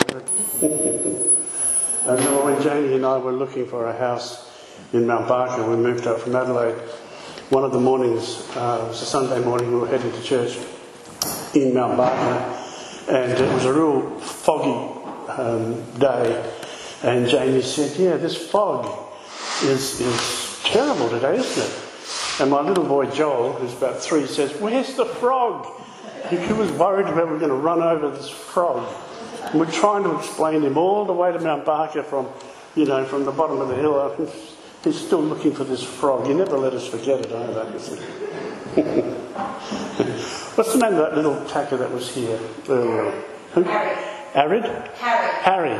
I remember when Janie and I were looking for a house in Mount Barker, we moved up from Adelaide. One of the mornings, it was a Sunday morning, we were heading to church in Mount Barker, and it was a real foggy day. And Janie said, "Yeah, this fog is terrible today, isn't it?" And my little boy Joel, who's about 3, says, "Where's the frog?" He was worried about we were going to run over this frog. And we're trying to explain him all the way to Mount Barker from the bottom of the hill. He's still looking for this frog. You never let us forget it either. What's the name of that little tacker that was here earlier? Who? Harry. Arid? Harry.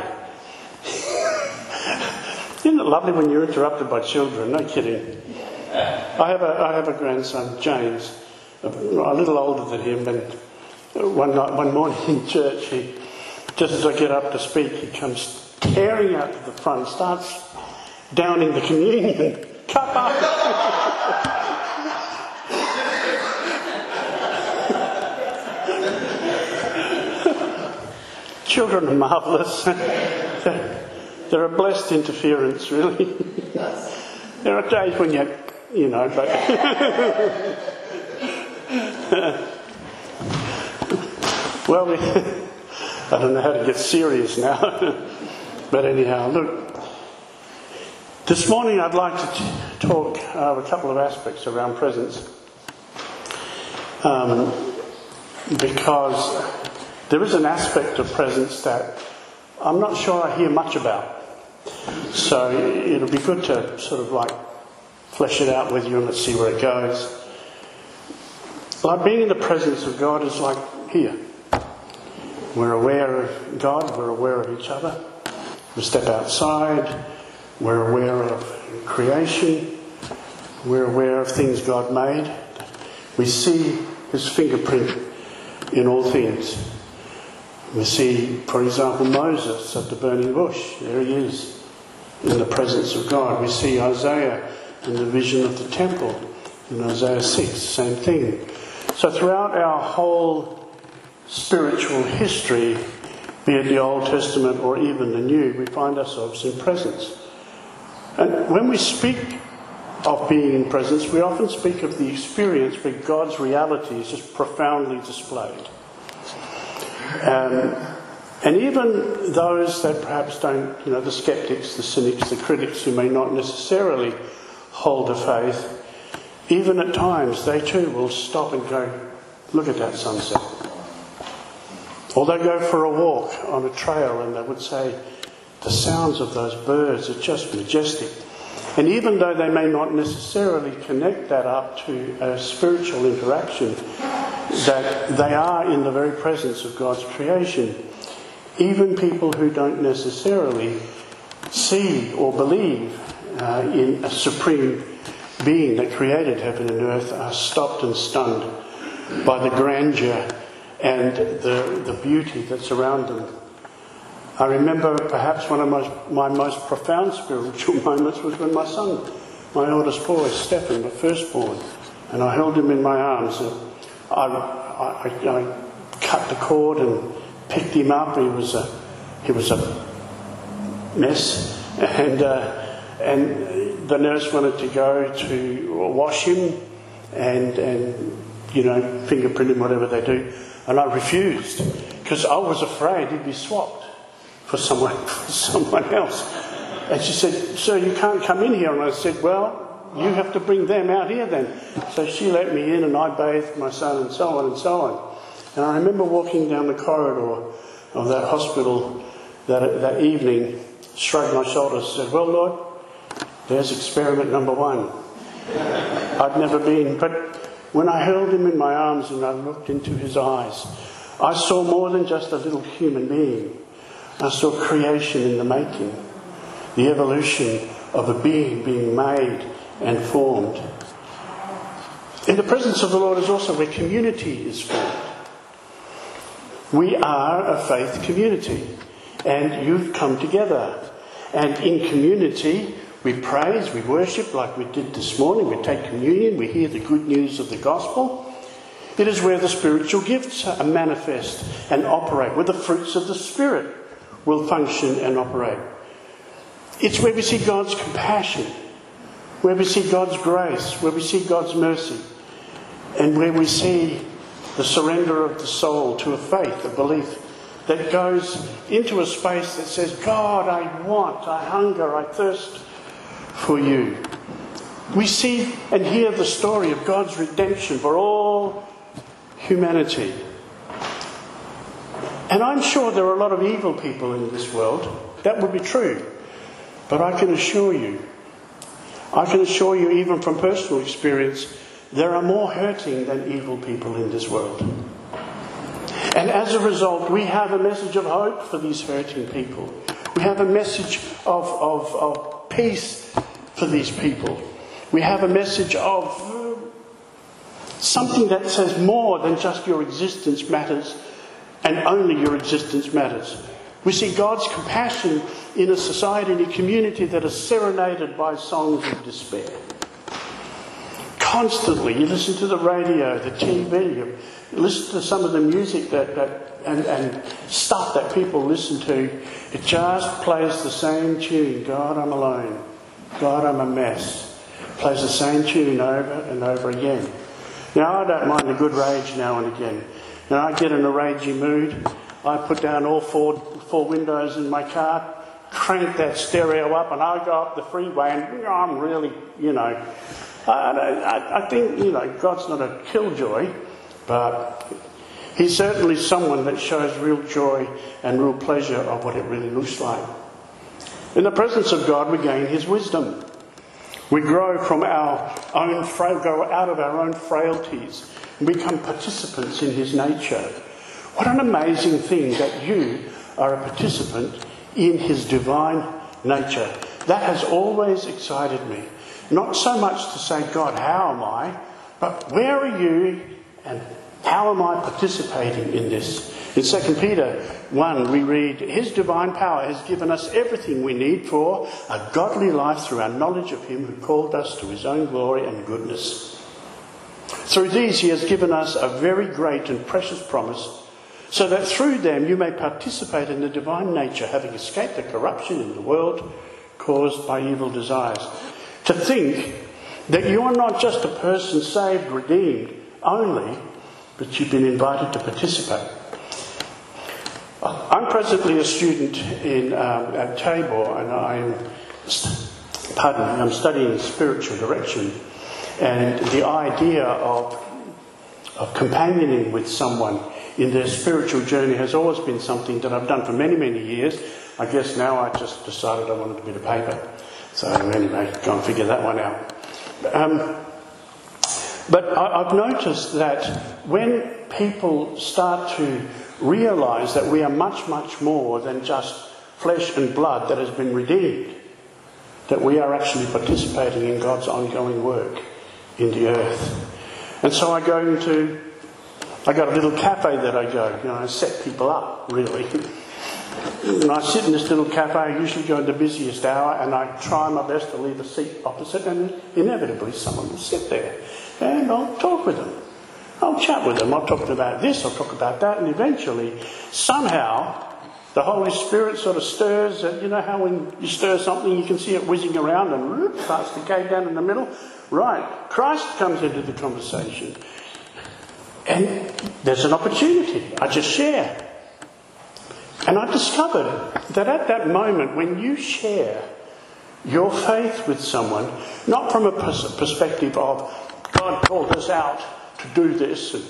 Isn't it lovely when you're interrupted by children? No kidding. I have a grandson, James, a little older than him, and one morning in church, just as I get up to speak, he comes tearing out to the front, starts downing the communion cup up. Children are marvellous. They're a blessed interference, really. There are days when but well, I don't know how to get serious now. But anyhow, look, this morning I'd like to talk a couple of aspects around presence, because there is an aspect of presence that I'm not sure I hear much about. So it'll be good to sort of flesh it out with you and let's see where it goes. Like being in the presence of God is like here. We're aware of God, we're aware of each other. We step outside, we're aware of creation, we're aware of things God made. We see his fingerprint in all things. We see, for example, Moses at the burning bush. There he is, in the presence of God. We see Isaiah in the vision of the temple. In Isaiah 6, same thing. So throughout our whole spiritual history, be it the Old Testament or even the New, we find ourselves in presence. And when we speak of being in presence, we often speak of the experience where God's reality is just profoundly displayed. And even those that perhaps don't, the skeptics, the cynics, the critics who may not necessarily hold a faith, even at times they too will stop and go, "Look at that sunset." Or they go for a walk on a trail and they would say, "The sounds of those birds are just majestic." And even though they may not necessarily connect that up to a spiritual interaction, that they are in the very presence of God's creation, even people who don't necessarily see or believe in a supreme being that created heaven and earth are stopped and stunned by the grandeur and the beauty that's around them. I remember perhaps one of my most profound spiritual moments was when my son, my oldest boy, Stephen, my firstborn, and I held him in my arms. And I cut the cord and picked him up. He was a mess, and the nurse wanted to go to wash him and fingerprint him, whatever they do, and I refused because I was afraid he'd be swapped for someone else. And she said, "Sir, you can't come in here." And I said, "Well, you have to bring them out here then." So she let me in and I bathed my son and so on and so on. And I remember walking down the corridor of that hospital that evening, shrugged my shoulders, said, "Well, Lord, there's experiment number 1. I'd never been, but when I held him in my arms and I looked into his eyes, I saw more than just a little human being. I saw creation in the making, the evolution of a being made and formed." In the presence of the Lord is also where community is formed. We are a faith community, and you've come together. And in community, we praise, we worship like we did this morning, we take communion, we hear the good news of the gospel. It is where the spiritual gifts are manifest and operate, where the fruits of the Spirit will function and operate. It's where we see God's compassion, where we see God's grace, where we see God's mercy, and where we see the surrender of the soul to a faith, a belief that goes into a space that says, God, I want, I hunger, I thirst for you. We see and hear the story of God's redemption for all humanity. And I'm sure there are a lot of evil people in this world. That would be true. But I can assure you even from personal experience, there are more hurting than evil people in this world. And as a result, we have a message of hope for these hurting people. We have a message of peace for these people. We have a message of something that says more than just your existence matters and only your existence matters. We see God's compassion in a society, in a community that is serenaded by songs of despair. Constantly, you listen to the radio, the TV, you listen to some of the music and stuff that people listen to. It just plays the same tune. God, I'm alone. God, I'm a mess. Plays the same tune over and over again. Now, I don't mind a good rage now and again. Now, I get in a ragey mood. I put down all four windows in my car, crank that stereo up, and I go up the freeway, and I'm really, I think, God's not a killjoy, but He's certainly someone that shows real joy and real pleasure of what it really looks like. In the presence of God, we gain His wisdom. We grow from go out of our own frailties and become participants in His nature. What an amazing thing that you are a participant in His divine nature. That has always excited me. Not so much to say, God, how am I? But where are you and how am I participating in this? In 2 Peter 1 we read, His divine power has given us everything we need for a godly life through our knowledge of Him who called us to His own glory and goodness. Through these He has given us a very great and precious promise, so that through them you may participate in the divine nature, having escaped the corruption in the world caused by evil desires. To think that you are not just a person saved, redeemed only, but you've been invited to participate. I'm presently a student at Tabor, and I'm studying spiritual direction, and the idea of companioning with someone in their spiritual journey has always been something that I've done for many, many years. I guess now I just decided I wanted a bit of paper. So anyway, go and figure that one out. But I've noticed that when people start to realise that we are much, much more than just flesh and blood that has been redeemed, that we are actually participating in God's ongoing work in the earth. And so I got a little cafe that I go, I set people up, really. And I sit in this little cafe, I usually go in the busiest hour, and I try my best to leave a seat opposite, and inevitably someone will sit there. And I'll talk with them. I'll chat with them. I'll talk about this, I'll talk about that, and eventually, somehow, the Holy Spirit sort of stirs. You know how when you stir something, you can see it whizzing around and starts to go down in the middle? Right. Christ comes into the conversation. And there's an opportunity. I just share. And I discovered that at that moment, when you share your faith with someone, not from a perspective of God called us out to do this, and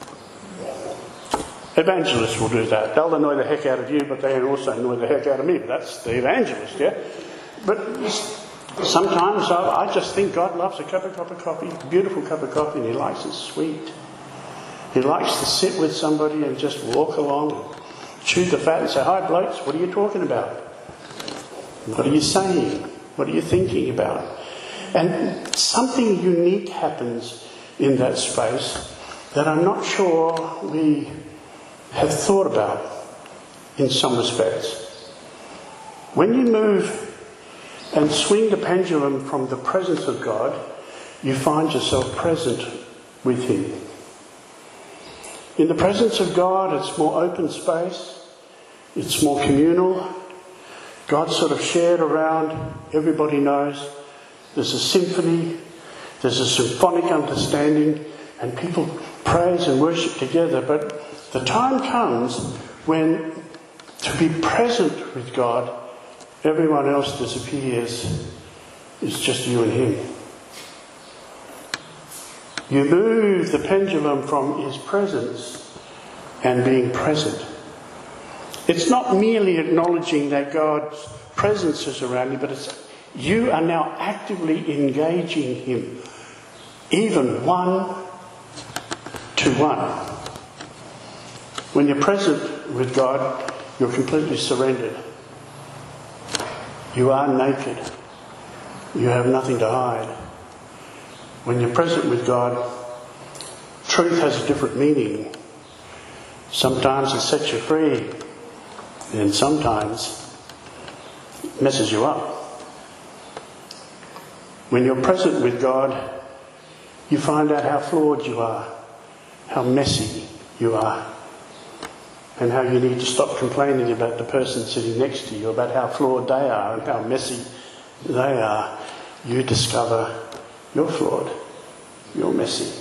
evangelists will do that. They'll annoy the heck out of you, but they also annoy the heck out of me. That's the evangelist, yeah? But sometimes I just think God loves a cup of coffee, a beautiful cup of coffee, and He likes it sweet. He likes to sit with somebody and just walk along and chew the fat and say, "Hi blokes, what are you talking about? What are you saying? What are you thinking about?" And something unique happens in that space that I'm not sure we have thought about in some respects. When you move and swing the pendulum from the presence of God, you find yourself present with Him. In the presence of God, it's more open space. It's more communal. God's sort of shared around. Everybody knows. There's a symphony. There's a symphonic understanding. And people praise and worship together. But the time comes when to be present with God, everyone else disappears. It's just you and him. You move the pendulum from his presence and being present. It's not merely acknowledging that God's presence is around you, but it's you are now actively engaging him, even 1-to-1. When you're present with God, you're completely surrendered. You are naked. You have nothing to hide. When you're present with God, truth has a different meaning. Sometimes it sets you free, and sometimes it messes you up. When you're present with God, you find out how flawed you are, how messy you are, and how you need to stop complaining about the person sitting next to you, about how flawed they are and how messy they are. You discover you're flawed, you're messy.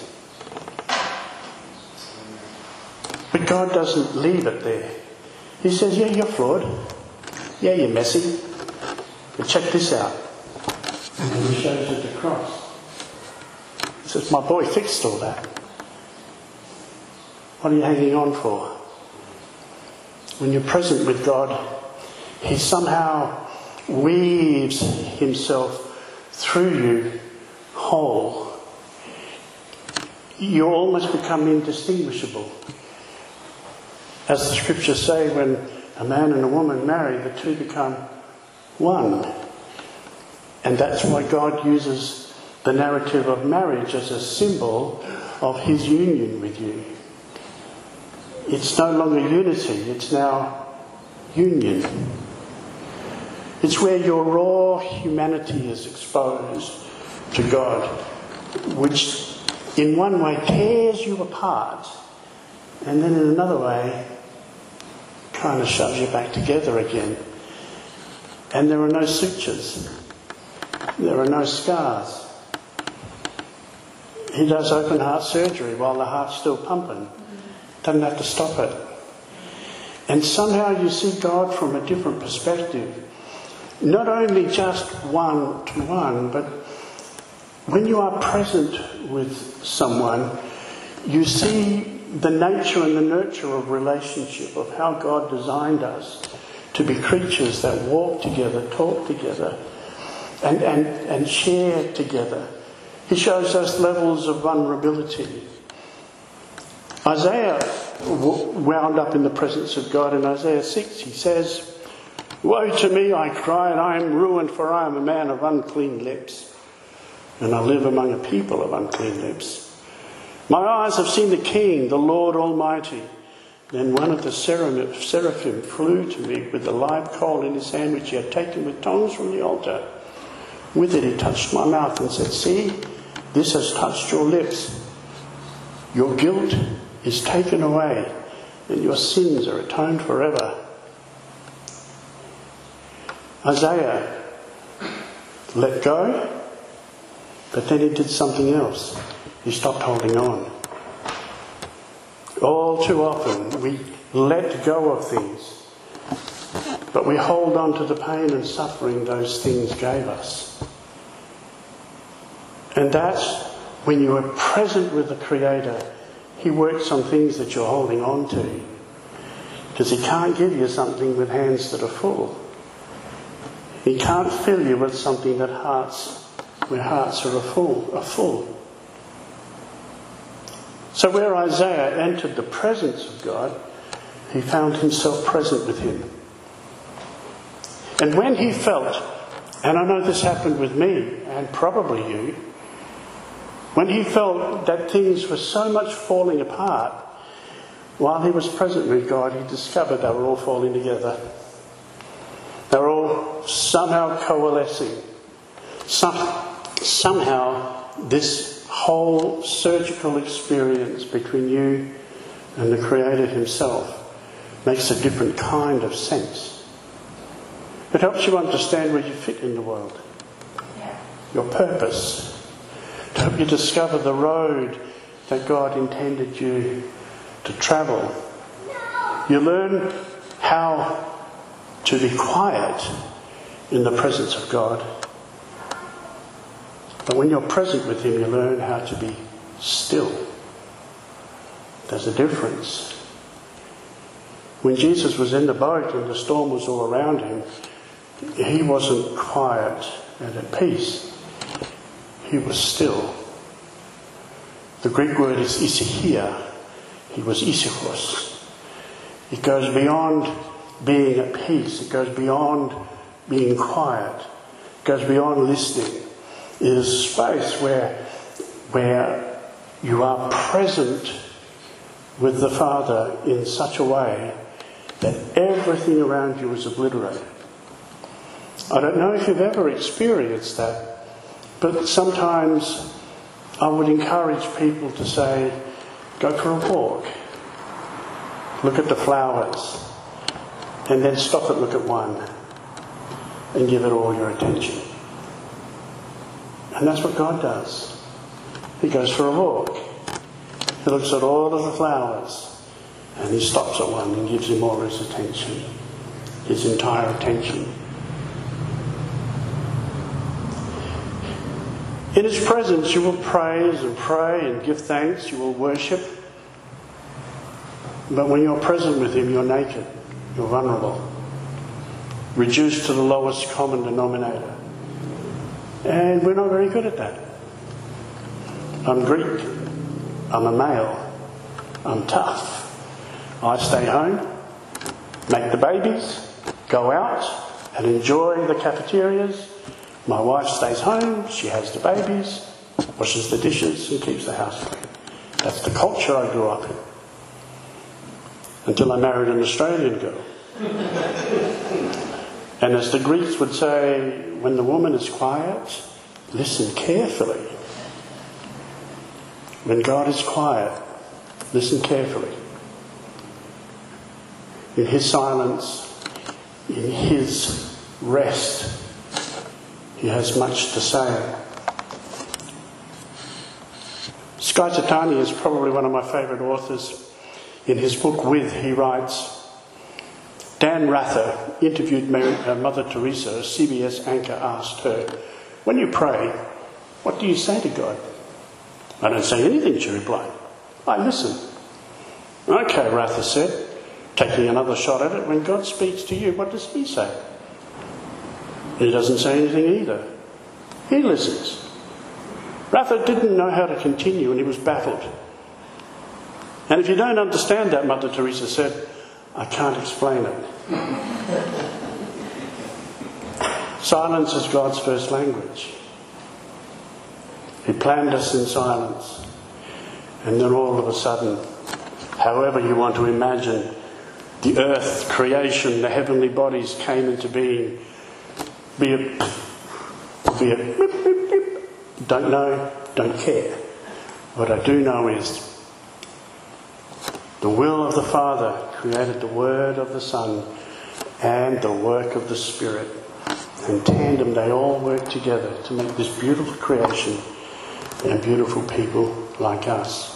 But God doesn't leave it there. He says, yeah, you're flawed. Yeah, you're messy. But check this out. And then he shows you the cross. He says, my boy fixed all that. What are you hanging on for? When you're present with God, he somehow weaves himself through you whole. You almost become indistinguishable. As the scriptures say, when a man and a woman marry, the two become one. And that's why God uses the narrative of marriage as a symbol of his union with you. It's no longer unity, it's now union. It's where your raw humanity is exposed to God, which in one way tears you apart, and then in another way kind of shoves you back together again. And there are no sutures. There are no scars. He does open heart surgery while the heart's still pumping. Doesn't have to stop it. And somehow you see God from a different perspective. Not only just 1-to-1, but when you are present with someone, you see the nature and the nurture of relationship, of how God designed us to be creatures that walk together, talk together, and share together. He shows us levels of vulnerability. Isaiah wound up in the presence of God in Isaiah 6. He says, "Woe to me, I cried, I am ruined, for I am a man of unclean lips, and I live among a people of unclean lips. My eyes have seen the King, the Lord Almighty." Then one of the seraphim flew to me with the live coal in his hand, which he had taken with tongs from the altar. With it he touched my mouth and said, "See, this has touched your lips. Your guilt is taken away, and your sins are atoned forever." Isaiah let go, but then he did something else. He stopped holding on. All too often we let go of things, but we hold on to the pain and suffering those things gave us. And that's when you are present with the Creator. He works on things that you're holding on to, because he can't give you something with hands that are full. He can't fill you with something where hearts are full. So where Isaiah entered the presence of God, he found himself present with him. And when he felt, and I know this happened with me, and probably you, when he felt that things were so much falling apart, while he was present with God, he discovered they were all falling together. They were all somehow coalescing. Somehow this whole surgical experience between you and the Creator himself makes a different kind of sense. It helps you understand where you fit in the world, your purpose, to help you discover the road that God intended you to travel. You learn how to be quiet in the presence of God. But when you're present with Him, you learn how to be still. There's a difference. When Jesus was in the boat and the storm was all around Him, He wasn't quiet and at peace. He was still. The Greek word is issachia. He was issachos. It goes beyond being at peace. It goes beyond being quiet. It goes beyond listening. It is a space where you are present with the Father in such a way that everything around you is obliterated. I don't know if you've ever experienced that, but sometimes I would encourage people to say, go for a walk, look at the flowers, and then stop and look at one and give it all your attention. And that's what God does. He goes for a walk. He looks at all of the flowers and He stops at one and gives him all His attention, His entire attention. In His presence you will praise and pray and give thanks, you will worship. But when you're present with Him, you're naked, you're vulnerable, reduced to the lowest common denominator. And we're not very good at that. I'm Greek, I'm a male, I'm tough. I stay home, make the babies, go out and enjoy the cafeterias. My wife stays home, she has the babies, washes the dishes and keeps the house clean. That's the culture I grew up in. Until I married an Australian girl. And as the Greeks would say, when the woman is quiet, listen carefully. When God is quiet, listen carefully. In His silence, in His rest, He has much to say. Skye Jethani is probably one of my favourite authors. In his book With, he writes, Dan Rather interviewed Mother Teresa. A CBS anchor asked her, when you pray, what do you say to God? I don't say anything, she replied. I listen. Okay, Rather said, taking another shot at it. When God speaks to you, what does He say? He doesn't say anything either. He listens. Rather didn't know how to continue and he was baffled. And if you don't understand that, Mother Teresa said, I can't explain it. Silence is God's first language. He planned us in silence. And then all of a sudden, however you want to imagine, the earth, creation, the heavenly bodies came into being. Be it beep, beep, beep. Don't know, don't care. What I do know is the will of the Father created the Word of the Son and the work of the Spirit. In tandem, they all work together to make this beautiful creation and beautiful people like us.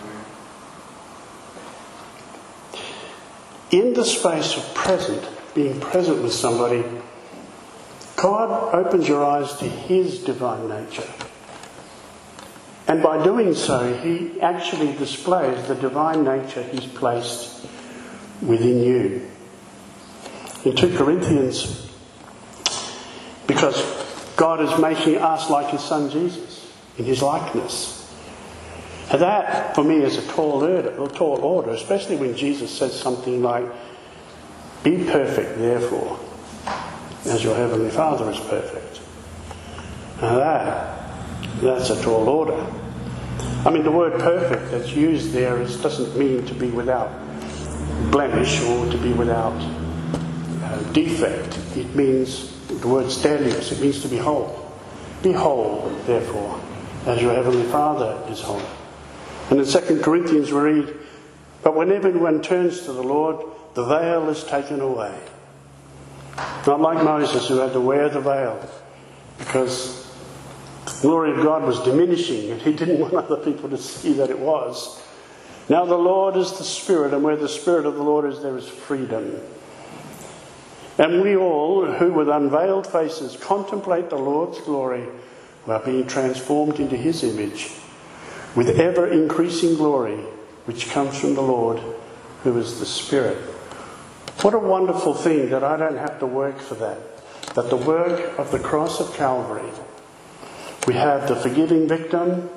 In the space of being present with somebody, God opens your eyes to His divine nature. And by doing so, He actually displays the divine nature He's placed within you. In 2 Corinthians, because God is making us like His Son Jesus, in His likeness. And that, for me, is a tall order, especially when Jesus says something like, be perfect, therefore, as your Heavenly Father is perfect. Now that's a tall order. I mean, the word perfect that's used there doesn't mean to be without blemish or to be without defect. It means, the word stelios, it means to be whole. Be whole, therefore, as your Heavenly Father is whole. And in 2 Corinthians we read, but when everyone turns to the Lord, the veil is taken away. Not like Moses, who had to wear the veil because the glory of God was diminishing and he didn't want other people to see that it was. Now the Lord is the Spirit, and where the Spirit of the Lord is, there is freedom. And we all, who with unveiled faces contemplate the Lord's glory, are being transformed into his image with ever increasing glory, which comes from the Lord, who is the Spirit. What a wonderful thing that I don't have to work for that. That the work of the cross of Calvary, we have the forgiving victim,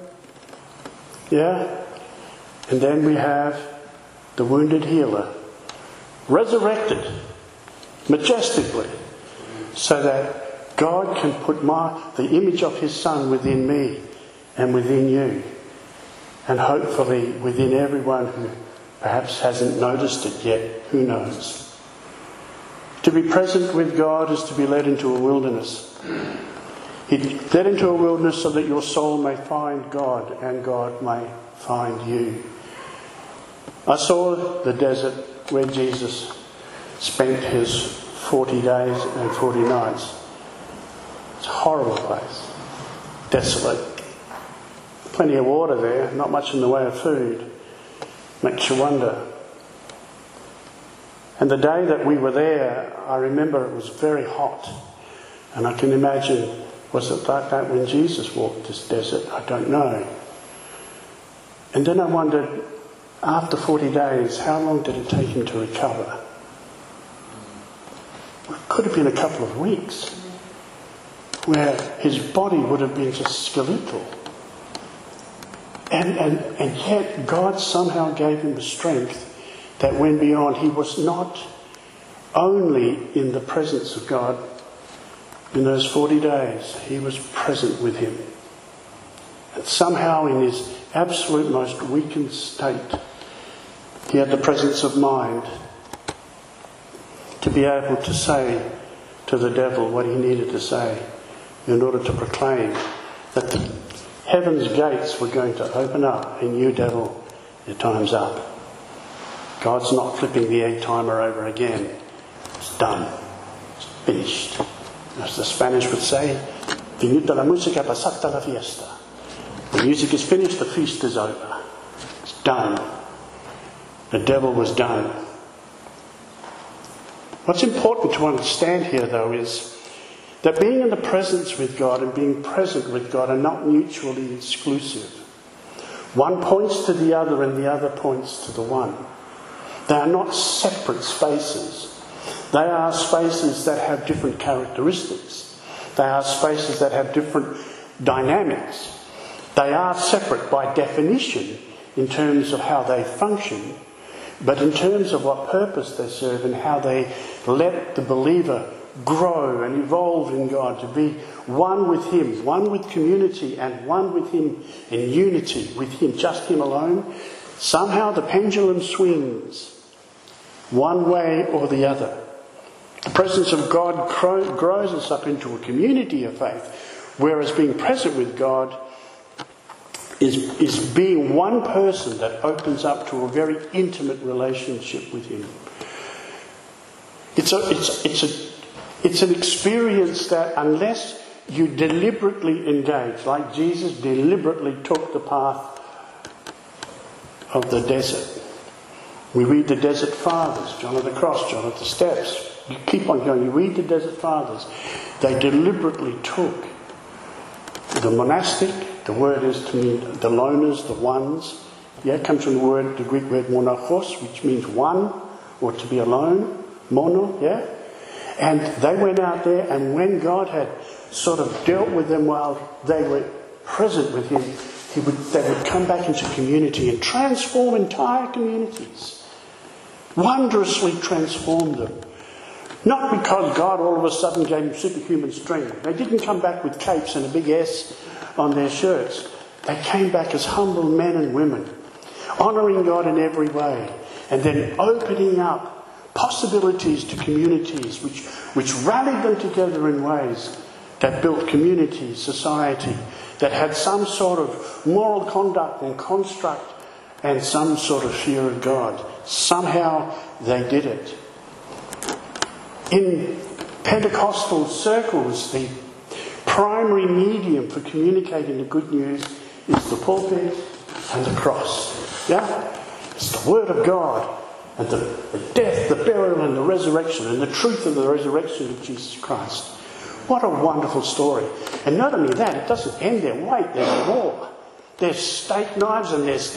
and then we have the wounded healer, resurrected majestically, so that God can put the image of his Son within me and within you, and hopefully within everyone who perhaps hasn't noticed it yet. Who knows? To be present with God is to be led into a wilderness. He led into a wilderness so that your soul may find God and God may find you. I saw the desert where Jesus spent his 40 days and 40 nights. It's a horrible place. Desolate. Plenty of water there, not much in the way of food. Makes you wonder. And the day that we were there, I remember it was very hot. And I can imagine, was it like that when Jesus walked this desert? I don't know. And then I wondered, after 40 days, how long did it take him to recover? It could have been a couple of weeks, where his body would have been just skeletal. And yet God somehow gave him the strength that went beyond. He was not only in the presence of God in those 40 days, he was present with him. And somehow in his absolute most weakened state, he had the presence of mind to be able to say to the devil what he needed to say in order to proclaim that the heaven's gates were going to open up and you, devil, your time's up. God's not flipping the egg timer over again. It's done. It's finished. As the Spanish would say, finita la musica, passata la fiesta. The music is finished, the feast is over. It's done. The devil was done. What's important to understand here, though, is that being in the presence with God and being present with God are not mutually exclusive. One points to the other and the other points to the one. They are not separate spaces. They are spaces that have different characteristics. They are spaces that have different dynamics. They are separate by definition in terms of how they function, but in terms of what purpose they serve and how they let the believer grow and evolve in God, to be one with him, one with community and one with him in unity with him, just him alone. Somehow the pendulum swings one way or the other. The presence of God grows us up into a community of faith, whereas being present with God is being one person that opens up to a very intimate relationship with him. It's an experience that unless you deliberately engage, like Jesus deliberately took the path of the desert. We read the Desert Fathers, John of the Cross, John of the Steps. You keep on going, you read the Desert Fathers. They deliberately took the monastic, the word is to mean the loners, the ones. It comes from the Greek word monachos, which means one, or to be alone, mono, And they went out there, and when God had sort of dealt with them while they were present with him, they would come back into community and transform entire communities. Wondrously transform them. Not because God all of a sudden gave them superhuman strength. They didn't come back with capes and a big S on their shirts. They came back as humble men and women, honouring God in every way, and then opening up possibilities to communities which rallied them together in ways that built community, society, that had some sort of moral conduct and construct and some sort of fear of God. Somehow they did it. In Pentecostal circles, the primary medium for communicating the good news is the pulpit and the cross. Yeah? It's the Word of God and the death, the burial and the resurrection and the truth of the resurrection of Jesus Christ. What a wonderful story. And not only that, it doesn't end there. Wait, there's more. There's steak knives and there's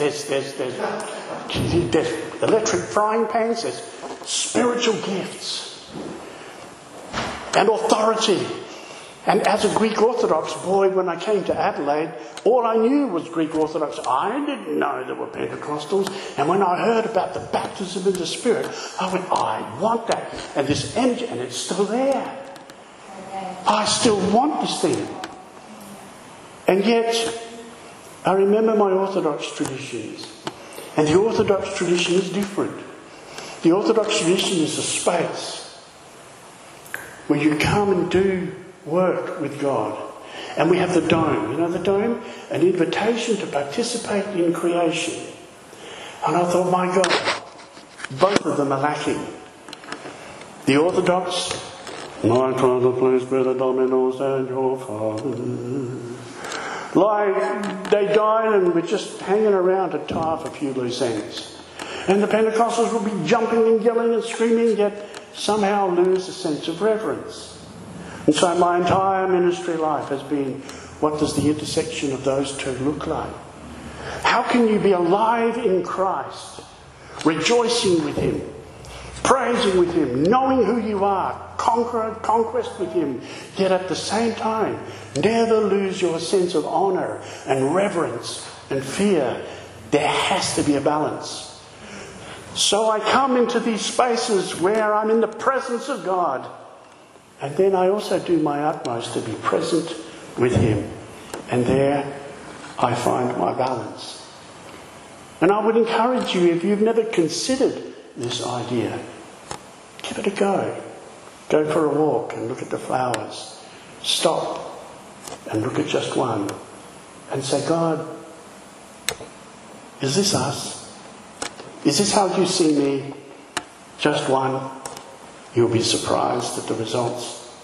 electric frying pans, there's spiritual gifts and authority. And as a Greek Orthodox boy, when I came to Adelaide, all I knew was Greek Orthodox. I didn't know there were Pentecostals. And when I heard about the baptism in the Spirit, I went, I want that. And this energy, and it's still there. I still want this thing. And yet, I remember my Orthodox traditions. And the Orthodox tradition is different. The Orthodox tradition is a space where you come and do work with God. And we have the dome. You know the dome? An invitation to participate in creation. And I thought, my God, both of them are lacking. The Orthodox, my Father, please be the Dominus and your Father. Like they died and were just hanging around to tie off a few loose ends. And the Pentecostals will be jumping and yelling and screaming, yet somehow lose a sense of reverence. And so my entire ministry life has been, what does the intersection of those two look like? How can you be alive in Christ, rejoicing with Him, praising with Him, knowing who you are, conquest with Him, yet at the same time never lose your sense of honour and reverence and fear? There has to be a balance. So I come into these spaces where I'm in the presence of God, and then I also do my utmost to be present with Him, and there I find my balance. And I would encourage you, if you've never considered this idea, give it a go. Go for a walk and look at the flowers. Stop and look at just one and say, God, is this us? Is this how you see me? Just one? You'll be surprised at the results.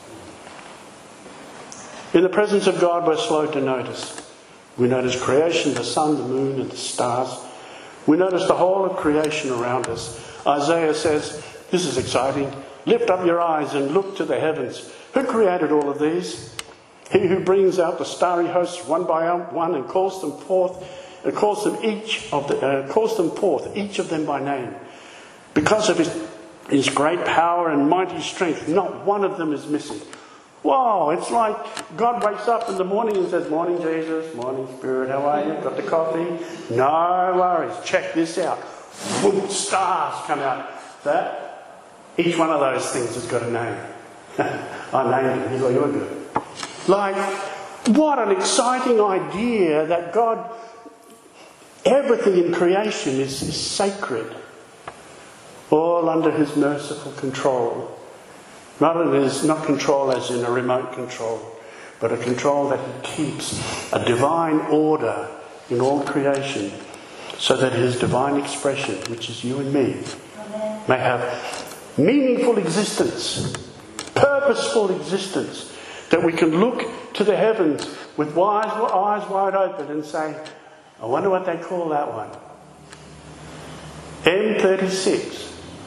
In the presence of God, we're slow to notice. We notice creation, the sun, the moon and the stars. We notice the whole of creation around us. Isaiah says, this is exciting. Lift up your eyes and look to the heavens. Who created all of these? He who brings out the starry hosts one by one and calls them forth, calls them forth, each of them by name. Because of his great power and mighty strength, not one of them is missing. Wow, it's like God wakes up in the morning and says, morning Jesus, morning Spirit, how are you? Got the coffee? No worries, check this out. Boom, stars come out. Each one of those things has got a name. I named him. He's like, you're good. Like, what an exciting idea that God, everything in creation is sacred. All under His merciful control. Not control as in a remote control, but a control that He keeps, a divine order in all creation, so that His divine expression, which is you and me, may have meaningful existence, purposeful existence, that we can look to the heavens with eyes wide open and say, I wonder what they call that one. M36.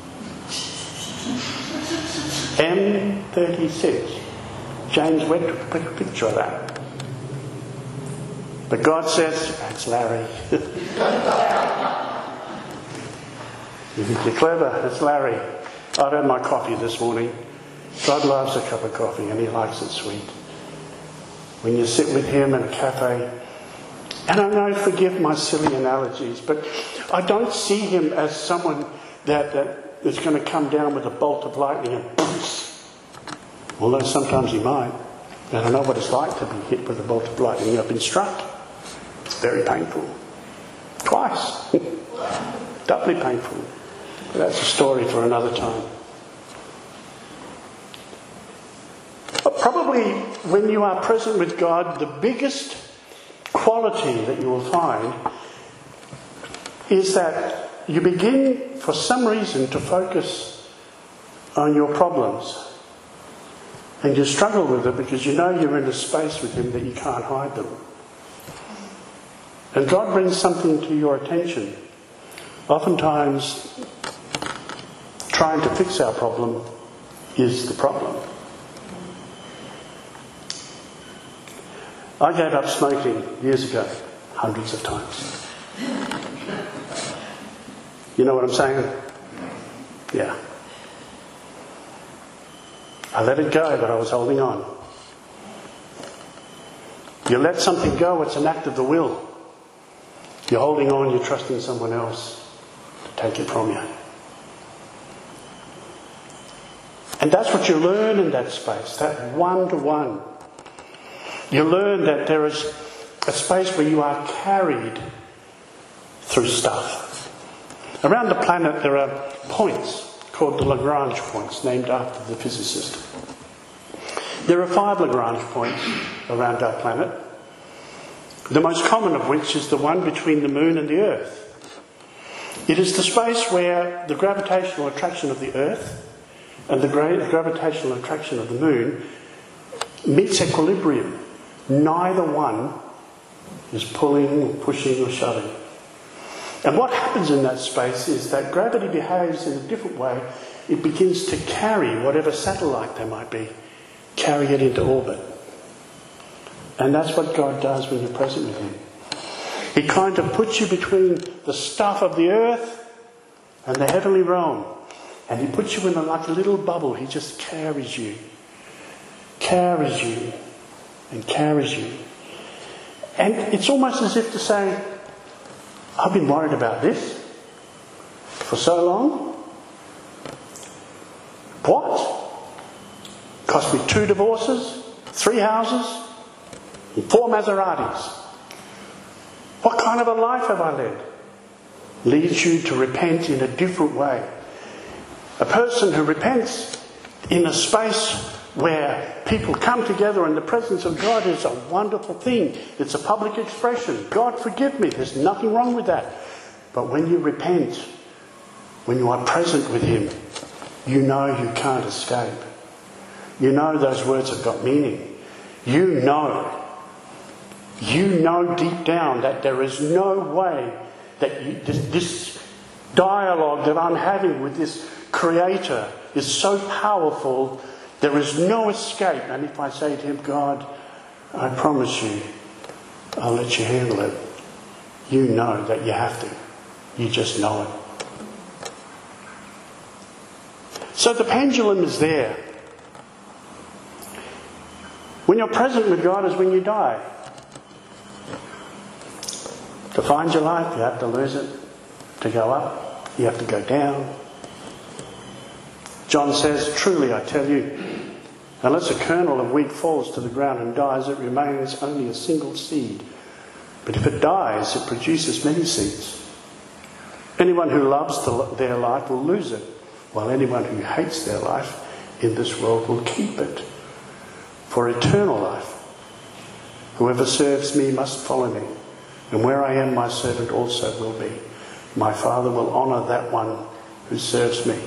M36. James Webb took a picture of that. But God says, that's Larry. You think you're clever? It's Larry. I've had my coffee this morning. God loves a cup of coffee and He likes it sweet. When you sit with Him in a cafe, and I know, forgive my silly analogies, but I don't see Him as someone that is going to come down with a bolt of lightning and bounce. Although sometimes He might. I don't know what it's like to be hit with a bolt of lightning. I've been struck. It's very painful. Twice. Doubly painful. But that's a story for another time. But probably when you are present with God, the biggest quality that you will find is that you begin for some reason, to focus on your problems. And you struggle with it because you know you're in a space with him that you can't hide them. And God brings something to your attention. Oftentimes, trying to fix our problem is the problem. I gave up smoking years ago, hundreds of times. You know what I'm saying? Yeah. I let it go, but I was holding on. You let something go, it's an act of the will. You're holding on, you're trusting someone else to take it from you. And that's what you learn in that space, that one-to-one. You learn that there is a space where you are carried through stuff. Around the planet there are points called the Lagrange points, named after the physicist. There are 5 Lagrange points around our planet, the most common of which is the one between the Moon and the Earth. It is the space where the gravitational attraction of the Earth and the gravitational attraction of the Moon meets equilibrium. Neither one is pulling, pushing or shoving. And what happens in that space is that gravity behaves in a different way. It begins to carry whatever satellite there might be, carry it into orbit. And that's what God does when you're present with him. He kind of puts you between the stuff of the earth and the heavenly realm. And he puts you in like a little bubble. He just carries you and carries you. And it's almost as if to say, I've been worried about this for so long. What? Cost me 2 divorces, 3 houses, and 4 Maseratis. What kind of a life have I led? Leads you to repent in a different way. A person who repents in a space where people come together in the presence of God is a wonderful thing. It's a public expression. God forgive me. There's nothing wrong with that. But when you repent, when you are present with him, you know you can't escape. You know those words have got meaning. You know deep down that there is no way that this dialogue that I'm having with this Creator is so powerful. There is no escape. And if I say to him, God, I promise you, I'll let you handle it. You know that you have to. You just know it. So the pendulum is there. When you're present with God is when you die. To find your life, you have to lose it. To go up, you have to go down. John says, truly I tell you, unless a kernel of wheat falls to the ground and dies, it remains only a single seed. But if it dies, it produces many seeds. Anyone who loves their life will lose it, while anyone who hates their life in this world will keep it for eternal life. Whoever serves me must follow me, and where I am, my servant also will be. My Father will honour that one who serves me.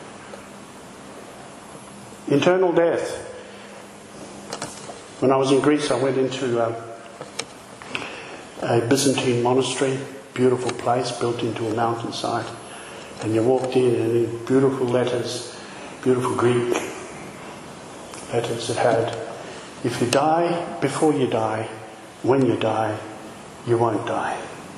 Eternal death. When I was in Greece, I went into a Byzantine monastery, beautiful place built into a mountainside. And you walked in and in beautiful letters, beautiful Greek letters that had, if you die before you die, when you die, you won't die.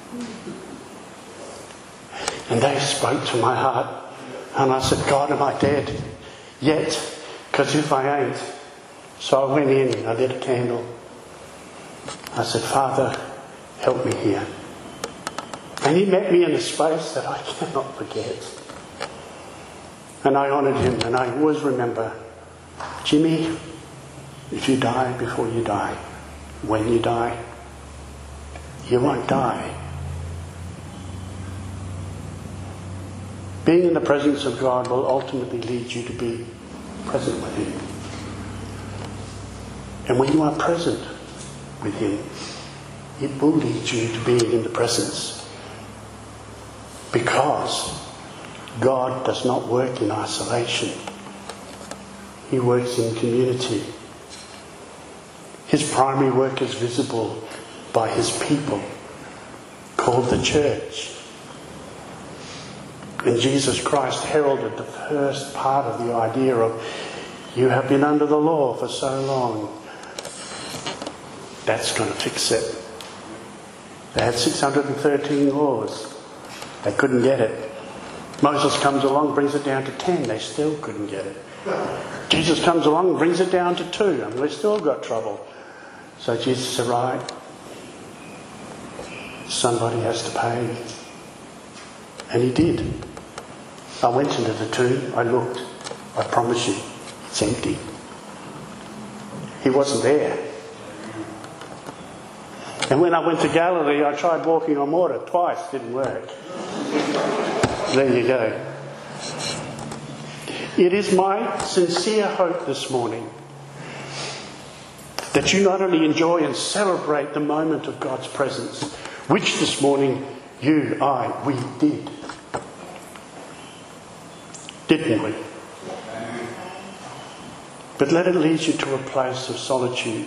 And they spoke to my heart. And I said, God, am I dead yet? Because if I ain't. So I went in and I lit a candle. I said, Father, help me here. And he met me in a space that I cannot forget. And I honoured him, and I always remember, Jimmy, if you die before you die, when you die, you won't die. Being in the presence of God will ultimately lead you to be present with him. And when you are present with him, it will lead you to being in the presence. Because God does not work in isolation. He works in community. His primary work is visible by his people, called the church. And Jesus Christ heralded the first part of the idea of, you have been under the law for so long. That's going to fix it. They had 613 laws. They couldn't get it. Moses comes along, brings it down to 10. They still couldn't get it. Jesus comes along and brings it down to 2, and we've still got trouble. So Jesus said, right, somebody has to pay. And he did. I went into the tomb, I looked, I promise you, it's empty. He wasn't there. And when I went to Galilee, I tried walking on water twice, didn't work. There you go. It is my sincere hope this morning that you not only enjoy and celebrate the moment of God's presence, which this morning we did. Didn't we? But let it lead you to a place of solitude,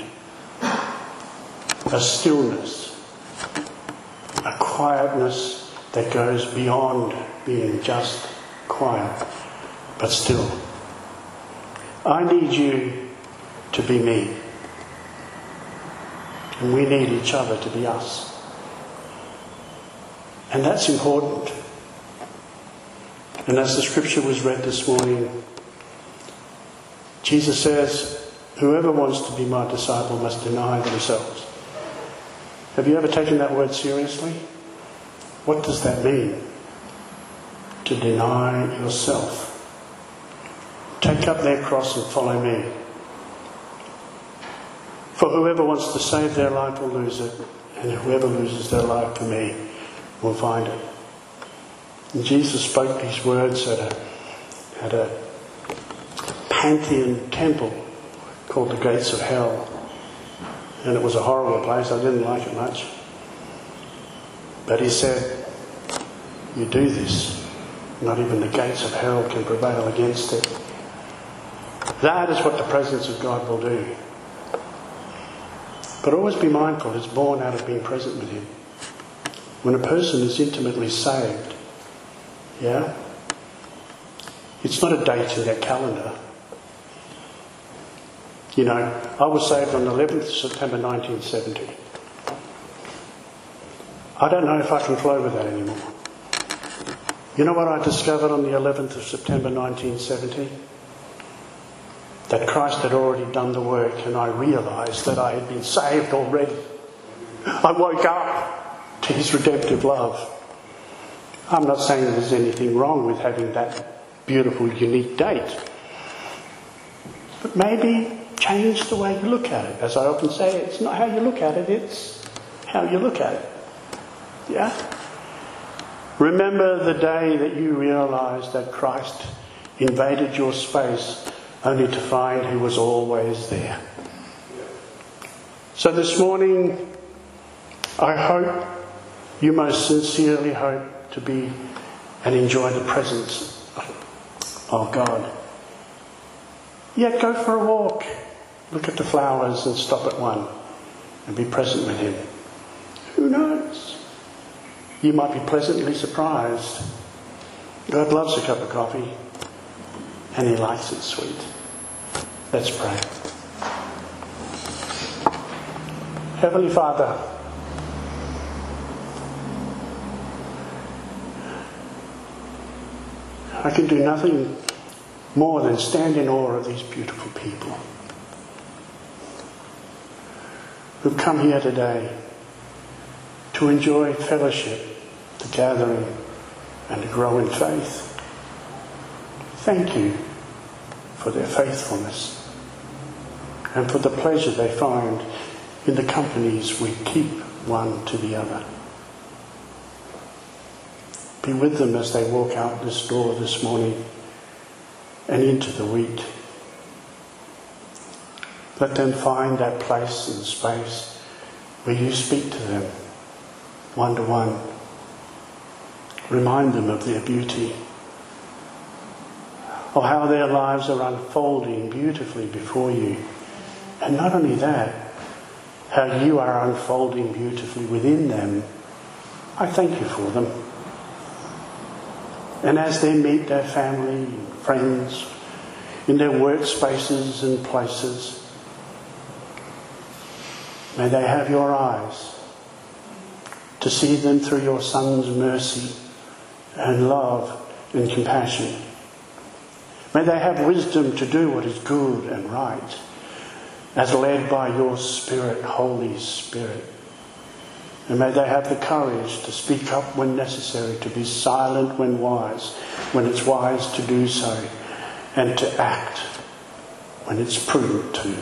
a stillness, a quietness that goes beyond being just quiet, but still. I need you to be me. And we need each other to be us. And that's important. And as the scripture was read this morning, Jesus says, whoever wants to be my disciple must deny themselves. Have you ever taken that word seriously? What does that mean? To deny yourself. Take up their cross and follow me. For whoever wants to save their life will lose it, and whoever loses their life for me will find it. And Jesus spoke these words at a Pantheon temple called the Gates of Hell. And it was a horrible place. I didn't like it much. But he said, you do this, not even the gates of hell can prevail against it. That is what the presence of God will do. But always be mindful, it's born out of being present with him. When a person is intimately saved, it's not a date in their calendar. You know, I was saved on the 11th of September 1970. I don't know if I can flow with that anymore. You know what I discovered on the 11th of September 1970? That Christ had already done the work, and I realised that I had been saved already. I woke up to his redemptive love. I'm not saying there's anything wrong with having that beautiful, unique date. But maybe change the way you look at it. As I often say, it's not how you look at it, it's how you look at it. Yeah? Remember the day that you realised that Christ invaded your space only to find he was always there. So this morning, I hope, you most sincerely hope to be and enjoy the presence of God. Yet go for a walk, look at the flowers and stop at one and be present with him. Who knows? You might be pleasantly surprised. God loves a cup of coffee and he likes it sweet. Let's pray. Heavenly Father, I can do nothing more than stand in awe of these beautiful people who've come here today to enjoy fellowship, the gathering, and to grow in faith. Thank you for their faithfulness and for the pleasure they find in the companies we keep one to the other. Be with them as they walk out this door this morning and into the week. Let them find that place and space where you speak to them one-to-one. Remind them of their beauty of how their lives are unfolding beautifully before you. And not only that, how you are unfolding beautifully within them. I thank you for them. And as they meet their family and friends in their workspaces and places, may they have your eyes to see them through your Son's mercy and love and compassion. May they have wisdom to do what is good and right, as led by your Spirit, Holy Spirit. And may they have the courage to speak up when necessary, to be silent when it's wise to do so, and to act when it's prudent to.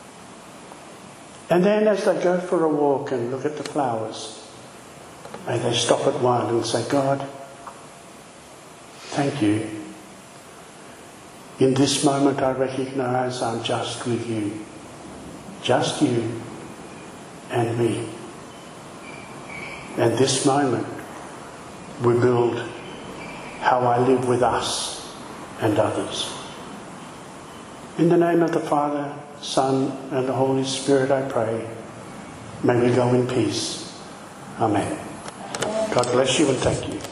And then as they go for a walk and look at the flowers, may they stop at one and say, God, thank you. In this moment I recognise I'm just with you. Just you and me. And this moment we build how I live with us and others. In the name of the Father, Son and the Holy Spirit I pray. May we go in peace. Amen. God bless you and thank you.